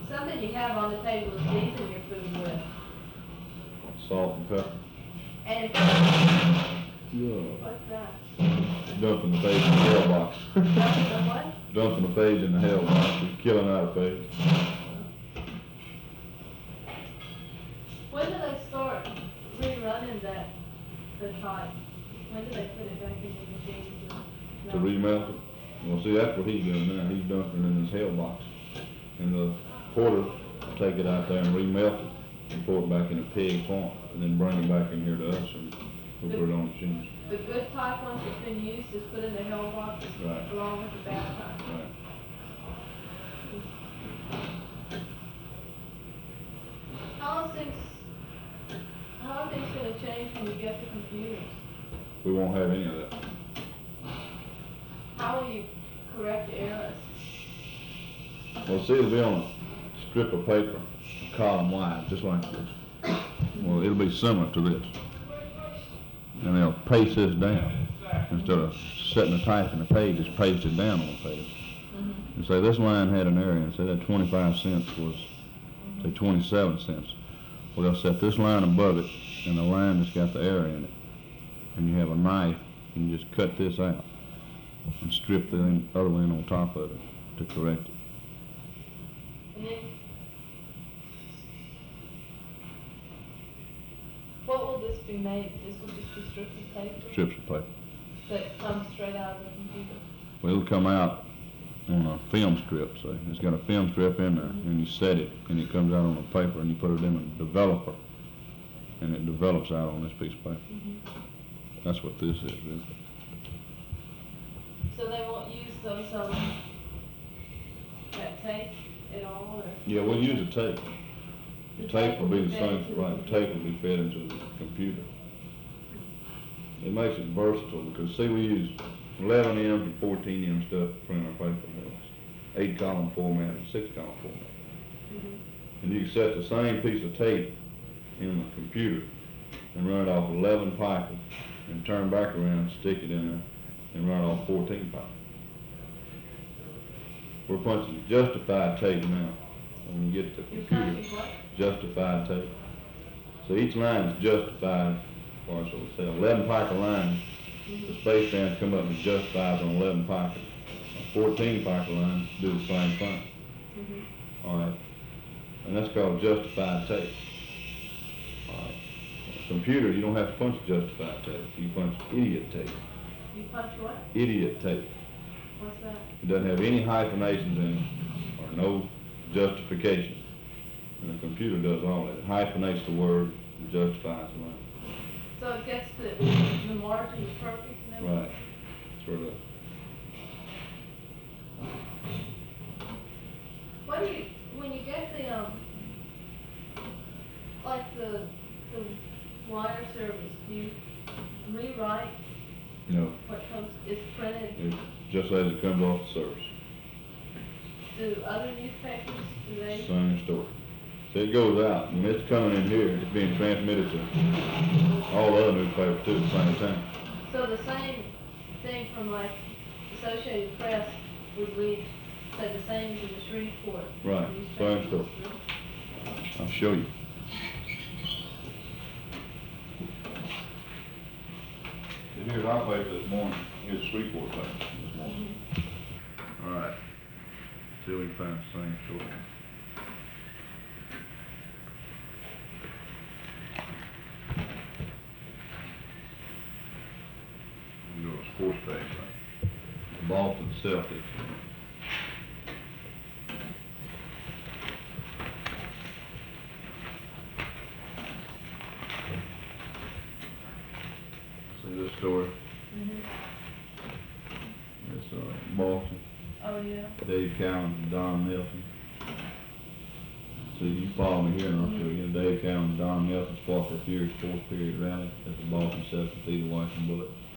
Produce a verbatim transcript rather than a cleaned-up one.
Something you have on the table to season your food with. Salt and pepper. And Yeah. what's that? Dumping the page in the hell box. Dumping the what? Dumping the page in the hell box. You're killing out a page. When do they start rerunning that, the type? When do they put it back in the machine? To remelt it? Well, see, that's what he's doing now. He's dumping it in his hell box. And the porter will take it out there and remelt it and pour it back in a pig form and then bring it back in here to us and we'll put it on the machines. The good type ones that's been used is put in the hell box Right. along with the bad type. Right. How are things, how are things gonna change when you get the computers? We won't have any of that. How will you correct errors? Well, see, it'll be on a strip of paper, column wide, just like this. Well, it'll be similar to this. And they'll paste this down. Instead of setting the type in the page, it's pasted down on the page. Mm-hmm. And say this line had an error, and say that twenty-five cents was, say, twenty-seven cents. Well, they'll set this line above it, and the line that's got the error in it. And you have a knife, and you just cut this out, and strip the other one on top of it to correct it. And then, what will this be made? This will just be strips of paper Strips of paper. that come straight out of the computer? Well, it'll come out on a film strip, so it's got a film strip in there, Mm-hmm. and you set it, and it comes out on a paper, and you put it in a developer, and it develops out on this piece of paper. Mm-hmm. That's what this is, really. So they won't use those, um, that tape at all, or? Yeah, we'll use a tape. The The tape will be the fed same, into the right, the computer. tape will be fed into the computer. It makes it versatile, because see, we use eleven M to fourteen M stuff to print our paper. Eight column format and six column format. Mm-hmm. And you can set the same piece of tape in the computer and run it off eleven piper and turn back around, stick it in there, and run it off fourteen piper. We're punching justified tape now. When you get the You're computer, punching what? justified tape. So each line is justified, or so we say eleven piper line, the space bands come up and justifies on eleven piper. A fourteen piper line do the same thing. Mm-hmm. All right, and that's called justified tape. All right. Computer, you don't have to punch justified tape. You punch idiot tape. You punch what? Idiot tape. What's that? It doesn't have any hyphenations in it, or no justification. And the computer does all that. It hyphenates the word and justifies the line. So it gets the, the margins perfect and everything? Right. Sort of. What do you, when you get the, um, like the, the wire service, do you rewrite No, what comes, is printed? it's just as it comes off the service. Do other newspapers, do they? Same story. So it goes out, and it's coming in here, it's being transmitted to all the other newspapers too at the same time. So the same thing from like Associated Press would read, say the same as in the Shreveport. Right, newspaper. same story. I'll show you. And here's our paper this morning, here's Shreveport paper this morning. All right, see if we can find the same story. Go to sports page, right? Boston Celtics. See this story? Mhm. It's uh, Boston. Oh, yeah. Dave Cowens and Don Nelson. So you follow me here and I'll show you. Dave Cowens and Don Nelson sparked their furious fourth period rally at the Boston Celtics, either Washington Bullets.